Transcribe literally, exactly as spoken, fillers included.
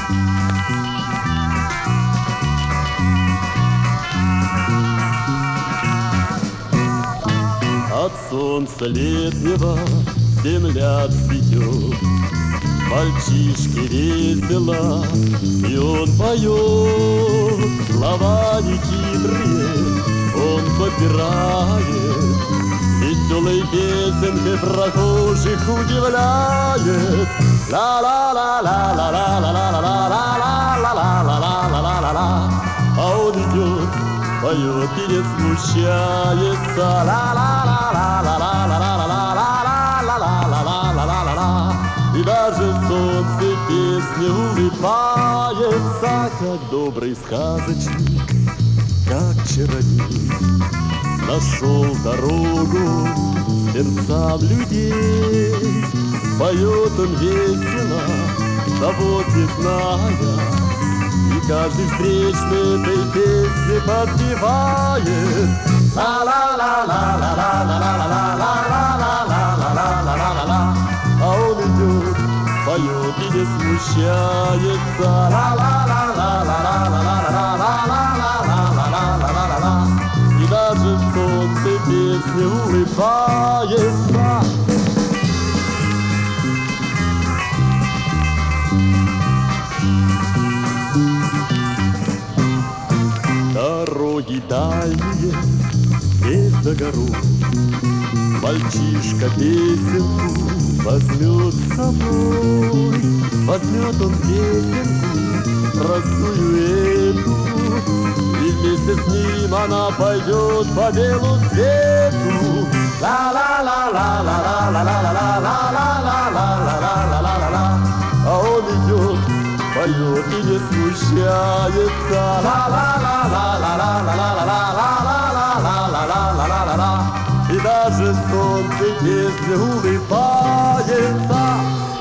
От солнца летнего земля цветет, мальчишке весело, и он поет слова нехитрые, он подбирает, веселой песенкой прохожих удивляет. Ла-ла-ла-ла-ла-ла-ла-ла-ла-ла-ла-ла-ла-ла-ла-ла-ла. А он идет, поет и не смущается. Ла-ла-ла-ла-ла-ла-ла-ла-ла-ла-ла-ла-ла-ла-ла. И даже солнце песни улыбается, как добрый сказочник, как чародей. Нашел дорогу сердцам людей, поет он весело, забот не зная, и каждый встречный этой песни подпевает. Ла-ла-ла-ла-ла-ла-ла-ла-ла-ла-ла-ла-ла-ла-ла-ла. А он идет, поет и не смущается. Ла-ла-ла-ла-ла-ла-ла-ла-ла-ла-ла-ла-ла-ла. И даже солнце песни улыбается. Дороги дальние, весь за гору, мальчишка песенку возьмет с собой. Возьмет он песенку простую эту, и вместе с ним она пойдет по белу свету. Ла-ла-ла-ла-ла-ла-ла-ла-ла-ла-ла-ла-ла-ла-ла. А он идет, поет и не смущается. Ла-ла-ла-ла-ла-ла-ла-ла-ла-ла-ла-ла-ла-ла-ла. И даже солнце песни улыбается.